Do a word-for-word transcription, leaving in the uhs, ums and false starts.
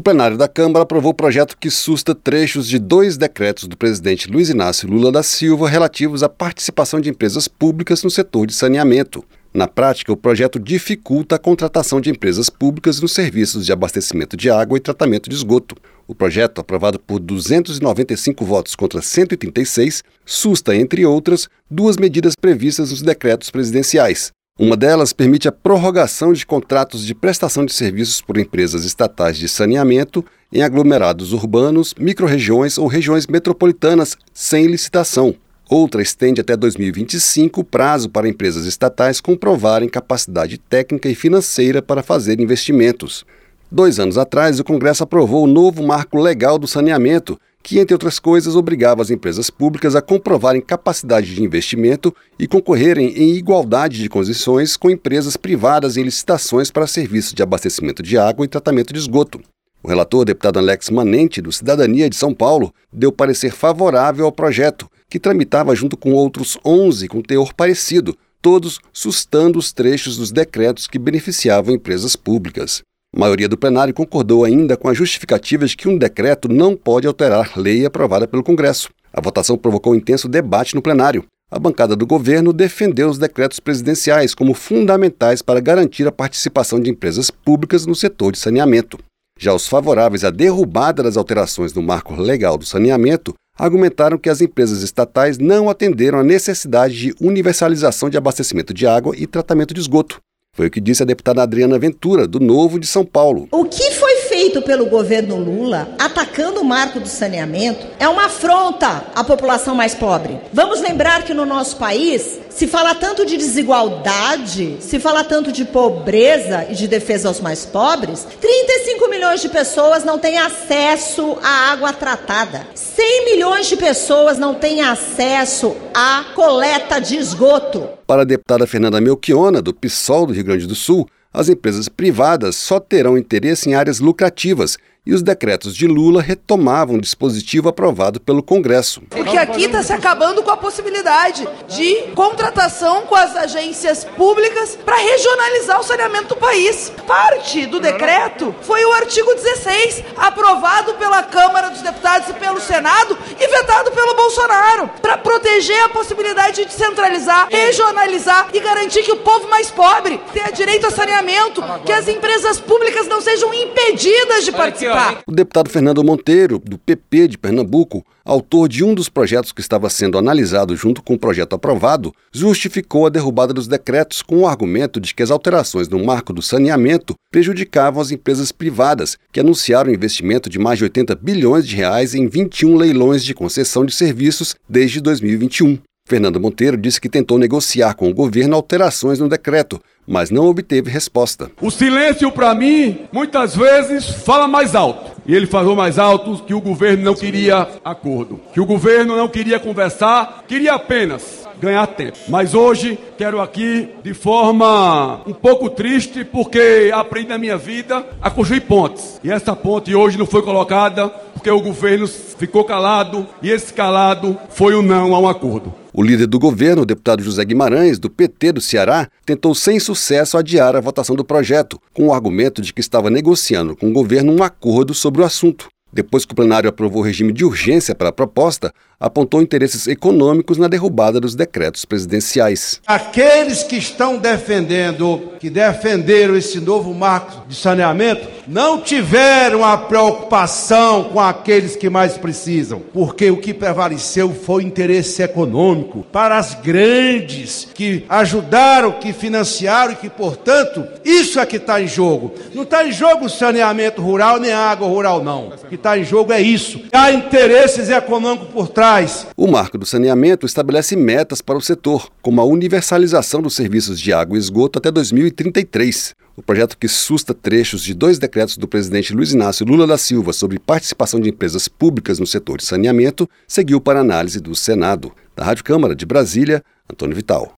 plenário da Câmara aprovou o projeto que susta trechos de dois decretos do presidente Luiz Inácio Lula da Silva relativos à participação de empresas públicas no setor de saneamento. Na prática, o projeto dificulta a contratação de empresas públicas nos serviços de abastecimento de água e tratamento de esgoto. O projeto, aprovado por duzentos e noventa e cinco votos contra cento e trinta e seis, susta, entre outras, duas medidas previstas nos decretos presidenciais. Uma delas permite a prorrogação de contratos de prestação de serviços por empresas estatais de saneamento em aglomerados urbanos, microrregiões ou regiões metropolitanas sem licitação. Outra estende até dois mil e vinte e cinco o prazo para empresas estatais comprovarem capacidade técnica e financeira para fazer investimentos. Dois anos atrás, o Congresso aprovou o novo marco legal do saneamento, que, entre outras coisas, obrigava as empresas públicas a comprovarem capacidade de investimento e concorrerem em igualdade de condições com empresas privadas em licitações para serviços de abastecimento de água e tratamento de esgoto. O relator, deputado Alex Manente, do Cidadania de São Paulo, deu parecer favorável ao projeto, que tramitava junto com outros onze com teor parecido, todos sustando os trechos dos decretos que beneficiavam empresas públicas. A maioria do plenário concordou ainda com a justificativa de que um decreto não pode alterar lei aprovada pelo Congresso. A votação provocou intenso debate no plenário. A bancada do governo defendeu os decretos presidenciais como fundamentais para garantir a participação de empresas públicas no setor de saneamento. Já os favoráveis à derrubada das alterações no marco legal do saneamento argumentaram que as empresas estatais não atenderam à necessidade de universalização de abastecimento de água e tratamento de esgoto. Foi o que disse a deputada Adriana Ventura, do Novo de São Paulo. O que foi feito pelo governo Lula, atacando o marco do saneamento, é uma afronta à população mais pobre. Vamos lembrar que no nosso país se fala tanto de desigualdade, se fala tanto de pobreza e de defesa aos mais pobres. trinta e cinco milhões de pessoas não têm acesso à água tratada. cem milhões de pessoas não têm acesso à coleta de esgoto. Para a deputada Fernanda Melchiona, do PSOL do Rio Grande do Sul, as empresas privadas só terão interesse em áreas lucrativas e os decretos de Lula retomavam o dispositivo aprovado pelo Congresso. Porque aqui está se acabando com a possibilidade de contratação com as agências públicas para regionalizar o saneamento do país. Parte do decreto foi o artigo dezesseis, aprovado pela Câmara dos Deputados e pelo Senado e vetado pelo Bolsonaro, para proteger a possibilidade de centralizar, regionalizar e garantir que o povo mais pobre tenha direito a saneamento, que as empresas públicas não sejam impedidas de participar. O deputado Fernando Monteiro, do P P de Pernambuco, autor de um dos projetos que estava sendo analisado junto com o projeto aprovado, justificou a derrubada dos decretos com o argumento de que as alterações no marco do saneamento prejudicavam as empresas privadas, que anunciaram um investimento de mais de oitenta bilhões de reais em vinte e um leilões de concessão de serviços desde dois mil e vinte e um. Fernando Monteiro disse que tentou negociar com o governo alterações no decreto, mas não obteve resposta. O silêncio, para mim, muitas vezes fala mais alto. E ele falou mais alto que o governo não queria acordo, que o governo não queria conversar, queria apenas ganhar tempo. Mas hoje quero aqui, de forma um pouco triste, porque aprendi na minha vida a construir pontes. E essa ponte hoje não foi colocada porque o governo ficou calado e esse calado foi o não a um acordo. O líder do governo, o deputado José Guimarães, do P T do Ceará, tentou sem sucesso adiar a votação do projeto, com o argumento de que estava negociando com o governo um acordo sobre o assunto. Depois que o plenário aprovou o regime de urgência para a proposta, apontou interesses econômicos na derrubada dos decretos presidenciais. Aqueles que estão defendendo, que defenderam esse novo marco de saneamento, não tiveram a preocupação com aqueles que mais precisam, porque o que prevaleceu foi o interesse econômico para as grandes, que ajudaram, que financiaram e que, portanto, isso é que está em jogo. Não está em jogo o saneamento rural nem a água rural, não. O que está em jogo é isso. Há interesses econômicos por trás. O marco do saneamento estabelece metas para o setor, como a universalização dos serviços de água e esgoto até dois mil e trinta e três. O projeto, que susta trechos de dois decretos do presidente Luiz Inácio Lula da Silva sobre participação de empresas públicas no setor de saneamento, seguiu para análise do Senado. Da Rádio Câmara de Brasília, Antônio Vital.